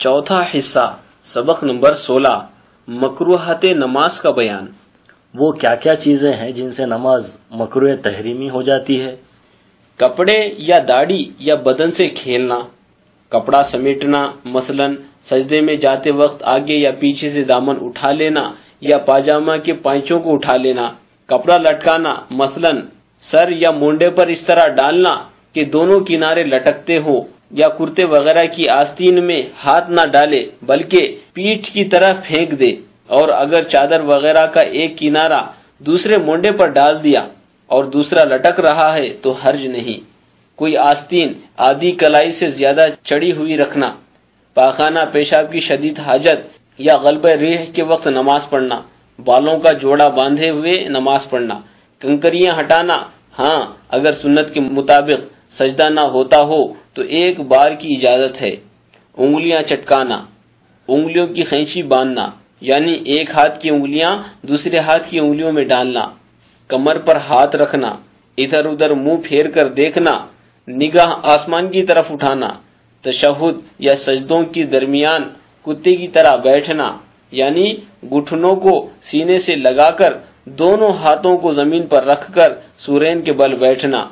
چوتھا حصہ سبق نمبر 16 مکروہات نماز کا بیان۔ وہ کیا کیا چیزیں ہیں جن سے نماز مکروہ تحریمی ہو جاتی ہے؟ کپڑے یا داڑھی یا بدن سے کھیلنا، کپڑا سمیٹنا، مثلا سجدے میں جاتے وقت آگے یا پیچھے سے دامن اٹھا لینا یا پاجامہ کے پائچوں کو اٹھا لینا، کپڑا لٹکانا، مثلا سر یا مونڈے پر اس طرح ڈالنا کہ دونوں کنارے لٹکتے ہوں، یا کرتے وغیرہ کی آستین میں ہاتھ نہ ڈالے بلکہ پیٹھ کی طرف پھینک دے، اور اگر چادر وغیرہ کا ایک کنارہ دوسرے مونڈے پر ڈال دیا اور دوسرا لٹک رہا ہے تو حرج نہیں۔ کوئی آستین آدھی کلائی سے زیادہ چڑی ہوئی رکھنا، پاخانہ پیشاب کی شدید حاجت یا غلبہ ریح کے وقت نماز پڑھنا، بالوں کا جوڑا باندھے ہوئے نماز پڑھنا، کنکریاں ہٹانا، ہاں اگر سنت کے مطابق سجدہ نہ ہوتا ہو تو ایک بار کی اجازت ہے۔ انگلیاں چٹکانا، انگلیوں کی خینچی باندھنا، یعنی ایک ہاتھ کی انگلیاں دوسرے ہاتھ کی انگلیوں میں ڈالنا، کمر پر ہاتھ رکھنا، ادھر ادھر منہ پھیر کر دیکھنا، نگاہ آسمان کی طرف اٹھانا، تشہد یا سجدوں کے درمیان کتے کی طرح بیٹھنا، یعنی گھٹنوں کو سینے سے لگا کر دونوں ہاتھوں کو زمین پر رکھ کر سورین کے بل بیٹھنا،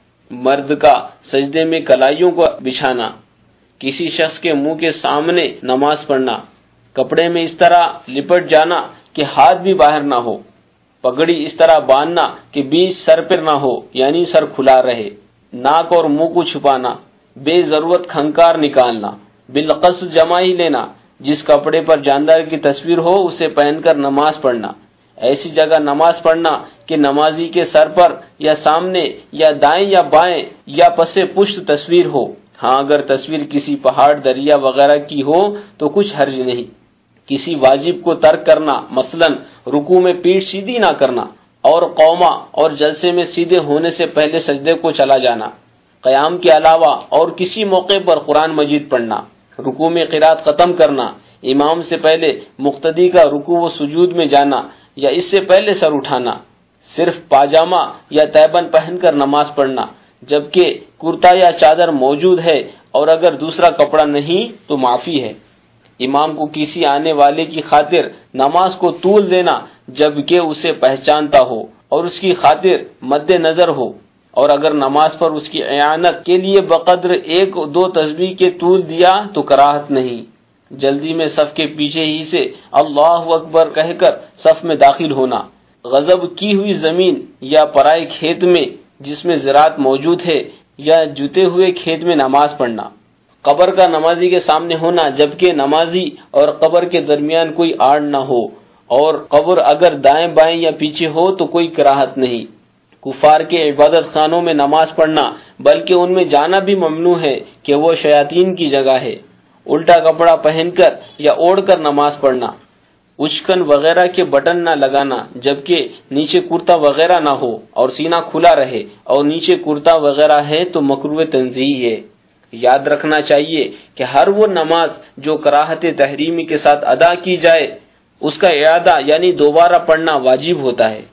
مرد کا سجدے میں کلائیوں کو بچھانا، کسی شخص کے منہ کے سامنے نماز پڑھنا، کپڑے میں اس طرح لپٹ جانا کہ ہاتھ بھی باہر نہ ہو، پگڑی اس طرح باندھنا کہ بیچ سر پر نہ ہو یعنی سر کھلا رہے، ناک اور منہ کو چھپانا، بے ضرورت کھنکار نکالنا، بالقصد جمع ہی لینا، جس کپڑے پر جاندار کی تصویر ہو اسے پہن کر نماز پڑھنا، ایسی جگہ نماز پڑھنا کہ نمازی کے سر پر یا سامنے یا دائیں یا بائیں یا پس پشت تصویر ہو۔ ہاں اگر تصویر کسی پہاڑ، دریا وغیرہ کی ہو تو کچھ حرج نہیں۔ کسی واجب کو ترک کرنا، مثلا رکوع میں پیٹھ سیدھی نہ کرنا، اور قوما اور جلسے میں سیدھے ہونے سے پہلے سجدے کو چلا جانا، قیام کے علاوہ اور کسی موقع پر قرآن مجید پڑھنا، رکوع میں قرات ختم کرنا، امام سے پہلے مقتدی کا رکوع و سجود میں جانا یا اس سے پہلے سر اٹھانا، صرف پاجامہ یا تیبن پہن کر نماز پڑھنا جبکہ کرتا یا چادر موجود ہے، اور اگر دوسرا کپڑا نہیں تو معافی ہے۔ امام کو کسی آنے والے کی خاطر نماز کو طول دینا جبکہ اسے پہچانتا ہو اور اس کی خاطر مد نظر ہو، اور اگر نماز پر اس کی اعانت کے لیے بقدر 1-2 تسبیح کے طول دیا تو کراہت نہیں۔ جلدی میں صف کے پیچھے ہی سے اللہ اکبر کہہ کر صف میں داخل ہونا، غضب کی ہوئی زمین یا پرائے کھیت میں جس میں زراعت موجود ہے یا جوتے ہوئے کھیت میں نماز پڑھنا، قبر کا نمازی کے سامنے ہونا جبکہ نمازی اور قبر کے درمیان کوئی آڑ نہ ہو، اور قبر اگر دائیں بائیں یا پیچھے ہو تو کوئی کراہت نہیں۔ کفار کے عبادت خانوں میں نماز پڑھنا بلکہ ان میں جانا بھی ممنوع ہے کہ وہ شیاطین کی جگہ ہے۔ الٹا کپڑا پہن کر یا اوڑھ کر نماز پڑھنا، اچکن وغیرہ کے بٹن نہ لگانا جبکہ نیچے کرتا وغیرہ نہ ہو اور سینہ کھلا رہے اور نیچے کرتا وغیرہ ہے تو مکروہ تنزیہی ہے۔ یاد رکھنا چاہیے کہ ہر وہ نماز جو کراہت تحریمی کے ساتھ ادا کی جائے اس کا اعادہ یعنی دوبارہ پڑھنا واجب ہوتا ہے۔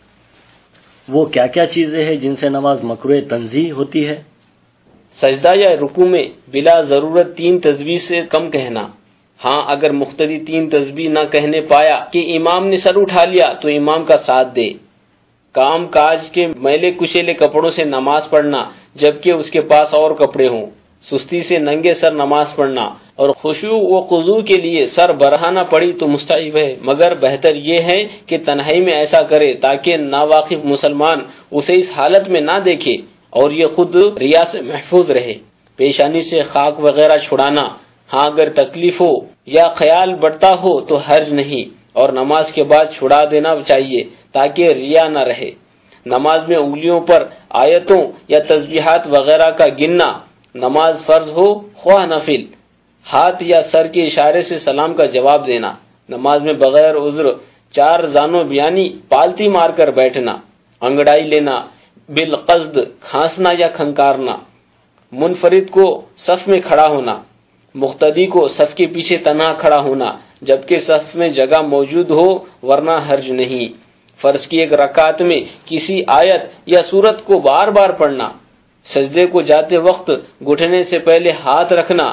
وہ کیا کیا چیزیں ہیں جن سے نماز مکروہ تنزیہ ہوتی ہے؟ سجدہ یا رکوع میں بلا ضرورت 3 تسبیح سے کم کہنا، ہاں اگر مقتدی 3 تسبیح نہ کہنے پایا کہ امام نے سر اٹھا لیا تو امام کا ساتھ دے۔ کام کاج کے میلے کچیلے کپڑوں سے نماز پڑھنا جبکہ اس کے پاس اور کپڑے ہوں، سستی سے ننگے سر نماز پڑھنا، اور خشوع و خضوع کے لیے سر برہنہ پڑی تو مستحب ہے، مگر بہتر یہ ہے کہ تنہائی میں ایسا کرے تاکہ ناواقف مسلمان اسے اس حالت میں نہ دیکھے اور یہ خود ریا سے محفوظ رہے۔ پیشانی سے خاک وغیرہ چھڑانا، ہاں اگر تکلیف ہو یا خیال بڑھتا ہو تو حرج نہیں، اور نماز کے بعد چھڑا دینا چاہیے تاکہ ریا نہ رہے۔ نماز میں انگلیوں پر آیتوں یا تسبیحات وغیرہ کا گننا، نماز فرض ہو خواہ نفل، ہاتھ یا سر کے اشارے سے سلام کا جواب دینا، نماز میں بغیر عذر 4 زانوں یعنی پالتی مار کر بیٹھنا، انگڑائی لینا، بالقصد کھانسنا یا کھنکارنا، منفرد کو صف میں کھڑا ہونا، مقتدی کو صف کے پیچھے تنہا کھڑا ہونا جبکہ صف میں جگہ موجود ہو ورنہ حرج نہیں۔ فرض کی 1 رکعت میں کسی آیت یا سورت کو بار بار پڑھنا، سجدے کو جاتے وقت گھٹنے سے پہلے ہاتھ رکھنا،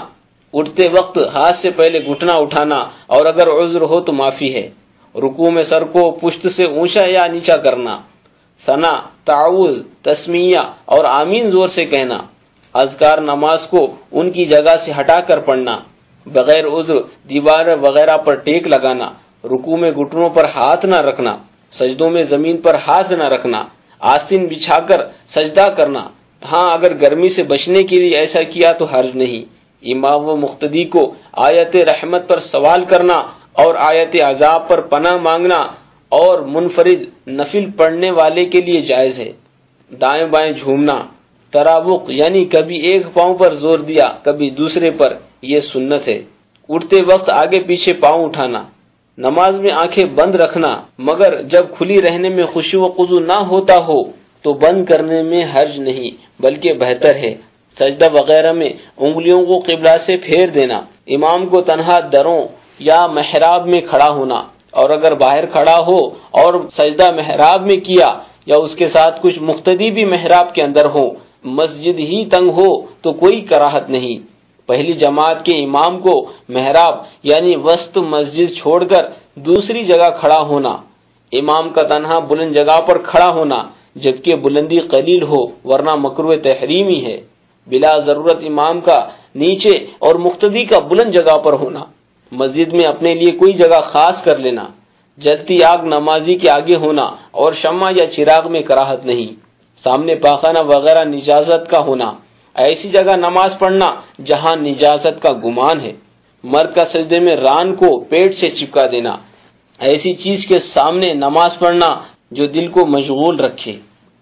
اٹھتے وقت ہاتھ سے پہلے گھٹنا اٹھانا اور اگر عذر ہو تو معافی ہے، رکوع میں سر کو پشت سے اونچا یا نیچا کرنا، ثنا، تعوذ، تسمیہ اور آمین زور سے کہنا، اذکار نماز کو ان کی جگہ سے ہٹا کر پڑھنا، بغیر عذر دیوار وغیرہ پر ٹیک لگانا، رکوع میں گھٹنوں پر ہاتھ نہ رکھنا، سجدوں میں زمین پر ہاتھ نہ رکھنا، آستین بچھا کر سجدہ کرنا۔ ہاں اگر گرمی سے بچنے کے لیے ایسا کیا تو حرج نہیں۔ امام و مقتدی کو آیت رحمت پر سوال کرنا اور آیت عذاب پر پناہ مانگنا اور منفرد نفل پڑھنے والے کے لیے جائز ہے۔ دائیں بائیں جھومنا، تراوق یعنی کبھی ایک پاؤں پر زور دیا کبھی دوسرے پر، یہ سنت ہے۔ اٹھتے وقت آگے پیچھے پاؤں اٹھانا، نماز میں آنکھیں بند رکھنا مگر جب کھلی رہنے میں خشوع و خضوع نہ ہوتا ہو تو بند کرنے میں حرج نہیں بلکہ بہتر ہے۔ سجدہ وغیرہ میں انگلیوں کو قبلہ سے پھیر دینا، امام کو تنہا دروں یا محراب میں کھڑا ہونا، اور اگر باہر کھڑا ہو اور سجدہ محراب میں کیا یا اس کے ساتھ کچھ مقتدی بھی محراب کے اندر ہو، مسجد ہی تنگ ہو تو کوئی کراہت نہیں۔ پہلی جماعت کے امام کو محراب یعنی وسط مسجد چھوڑ کر دوسری جگہ کھڑا ہونا، امام کا تنہا بلند جگہ پر کھڑا ہونا جبکہ بلندی قلیل ہو ورنہ مکروہ تحریمی ہے، بلا ضرورت امام کا نیچے اور مقتدی کا بلند جگہ پر ہونا، مسجد میں اپنے لیے کوئی جگہ خاص کر لینا، جلتی آگ نمازی کے آگے ہونا اور شمع یا چراغ میں کراہت نہیں، سامنے پاخانہ وغیرہ نجاست کا ہونا، ایسی جگہ نماز پڑھنا جہاں نجاست کا گمان ہے، مرد کا سجدے میں ران کو پیٹ سے چپکا دینا، ایسی چیز کے سامنے نماز پڑھنا جو دل کو مشغول رکھے۔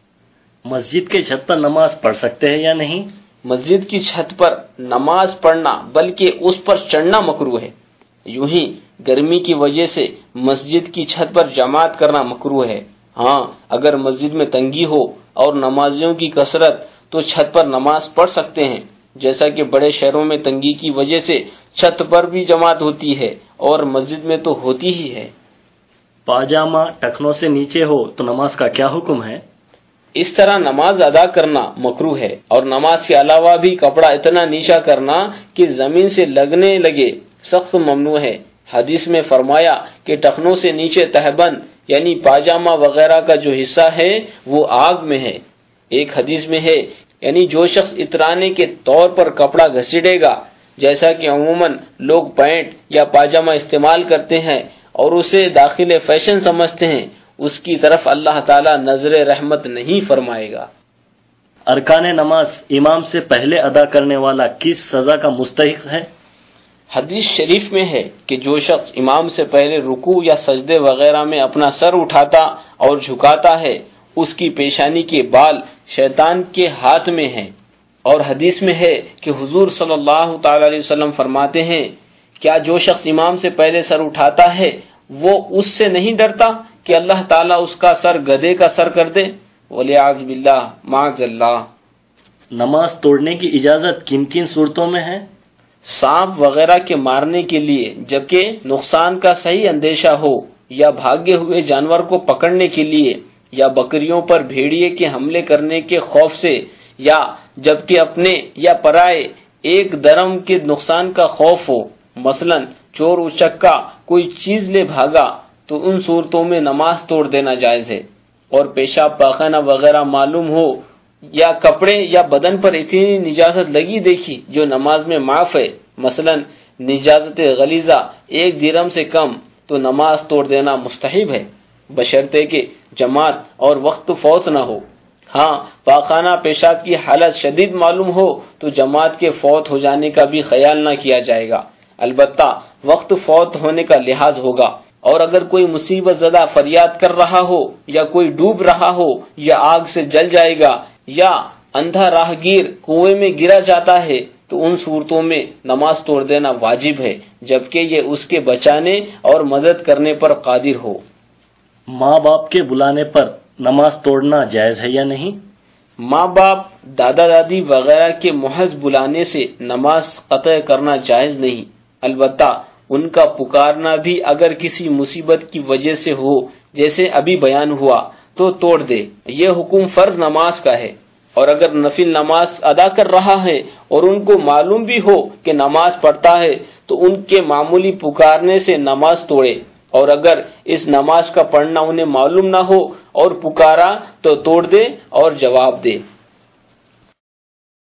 مسجد کے چھت پر نماز پڑھ سکتے ہیں یا نہیں؟ مسجد کی چھت پر نماز پڑھنا بلکہ اس پر چڑھنا مکروہ ہے۔ یوں ہی گرمی کی وجہ سے مسجد کی چھت پر جماعت کرنا مکروہ ہے۔ ہاں اگر مسجد میں تنگی ہو اور نمازیوں کی کثرت تو چھت پر نماز پڑھ سکتے ہیں، جیسا کہ بڑے شہروں میں تنگی کی وجہ سے چھت پر بھی جماعت ہوتی ہے اور مسجد میں تو ہوتی ہی ہے۔ پاجامہ ٹخنوں سے نیچے ہو تو نماز کا کیا حکم ہے؟ اس طرح نماز ادا کرنا مکروہ ہے، اور نماز کے علاوہ بھی کپڑا اتنا نیچا کرنا کہ زمین سے لگنے لگے سخت ممنوع ہے۔ حدیث میں فرمایا کہ ٹخنوں سے نیچے تہبند یعنی پاجامہ وغیرہ کا جو حصہ ہے وہ آگ میں ہے۔ ایک حدیث میں ہے یعنی جو شخص اترانے کے طور پر کپڑا گھسیٹے گا، جیسا کہ عموماً لوگ پینٹ یا پاجامہ استعمال کرتے ہیں اور اسے داخل فیشن سمجھتے ہیں، اس کی طرف اللہ تعالیٰ نظر رحمت نہیں فرمائے گا۔ ارکان نماز امام سے پہلے ادا کرنے والا کس سزا کا مستحق ہے؟ حدیث شریف میں ہے کہ جو شخص امام سے پہلے رکوع یا سجدے وغیرہ میں اپنا سر اٹھاتا اور جھکاتا ہے اس کی پیشانی کے بال شیطان کے ہاتھ میں ہیں، اور حدیث میں ہے کہ حضور صلی اللہ تعالی علیہ وسلم فرماتے ہیں، کیا جو شخص امام سے پہلے سر اٹھاتا ہے وہ اس سے نہیں ڈرتا کہ اللہ تعالیٰ اس کا سر گدھے کا سر کر دے؟ وَلِعَاذْ بِاللَّهِ مَعَاذَ اللَّهِ۔ نماز توڑنے کی اجازت کن کن صورتوں میں ہے؟ سانپ وغیرہ کے مارنے کے لیے جبکہ نقصان کا صحیح اندیشہ ہو، یا بھاگے ہوئے جانور کو پکڑنے کے لیے، یا بکریوں پر بھیڑیے کے حملے کرنے کے خوف سے، یا جبکہ اپنے یا پرائے ایک درم کے نقصان کا خوف ہو، مثلا چور اچکا کوئی چیز لے بھاگا، تو ان صورتوں میں نماز توڑ دینا جائز ہے۔ اور پیشاب پاخانہ وغیرہ معلوم ہو یا کپڑے یا بدن پر اتنی نجاست لگی دیکھی جو نماز میں معاف ہے، مثلا نجاست غلیظہ 1 درہم سے کم، تو نماز توڑ دینا مستحب ہے، بشرطے کہ جماعت اور وقت فوت نہ ہو۔ ہاں پاخانہ پیشاب کی حالت شدید معلوم ہو تو جماعت کے فوت ہو جانے کا بھی خیال نہ کیا جائے گا، البتہ وقت فوت ہونے کا لحاظ ہوگا۔ اور اگر کوئی مصیبت زدہ فریاد کر رہا ہو، یا کوئی ڈوب رہا ہو، یا آگ سے جل جائے گا، یا اندھا راہگیر کنویں میں گرا جاتا ہے، تو ان صورتوں میں نماز توڑ دینا واجب ہے، جبکہ یہ اس کے بچانے اور مدد کرنے پر قادر ہو۔ ماں باپ کے بلانے پر نماز توڑنا جائز ہے یا نہیں؟ ماں باپ، دادا دادی وغیرہ کے محض بلانے سے نماز قطع کرنا جائز نہیں، البتہ ان کا پکارنا بھی اگر کسی مصیبت کی وجہ سے ہو، جیسے ابھی بیان ہوا، تو توڑ دے۔ یہ حکم فرض نماز کا ہے، اور اگر نفل نماز ادا کر رہا ہے اور ان کو معلوم بھی ہو کہ نماز پڑھتا ہے تو ان کے معمولی پکارنے سے نماز توڑے، اور اگر اس نماز کا پڑھنا انہیں معلوم نہ ہو اور پکارا تو توڑ دے اور جواب دے۔